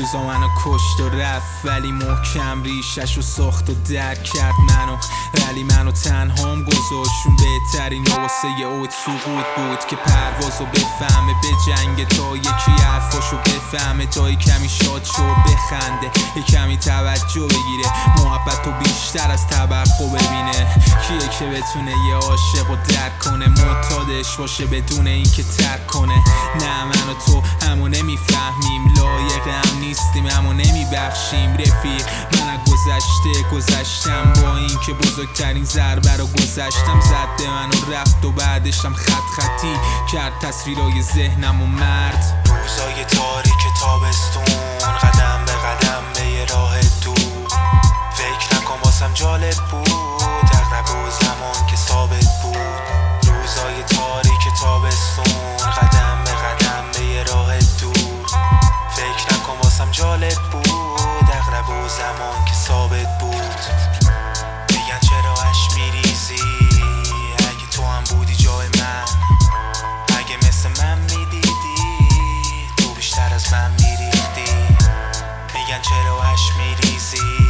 روزا منو کشت و رفت، ولی محکم ریشش و ساخت و درک کرد منو، ولی منو تنهام گذاشون. بهترین واسه یه اوت سقوط بود که پروازو بفهمه، به جنگ تا یکی حرفاشو بفهمه، تا کمی شاد شو بخنده، یه کمی توجه بگیره، محبتو بیشتر از توقع ببینه. کیه که بتونه یه عاشق رو درک کنه، معتادش باشه بدون این که ترک کنه؟ نه من و تو همو نمیفهمیم، لایق هم نیستیم همو نمیبخشیم. رفیق من از گذشته گذشتم، با این که بزرگترین ضربه رو گذشتم، زد به من و رفت و بعدشم خط خطی کرد تصویرای ذهنم و مرد. روزای تاریک تابستون، قدم به قدم به یه راه دور، فکر نکن واسم جالب بود، اغرب و زمان که ثابت بود. روزای تاریک تابستون، قدم به قدم به یه راه دور، فکر نکن واسم جالب بود، اغرب و زمان که ثابت بود. میگن چرا اش میریزی، اگه تو هم بودی جای من، اگه مثل من میدیدی تو بیشتر از من میریختی. میگن چرا اش میریزی،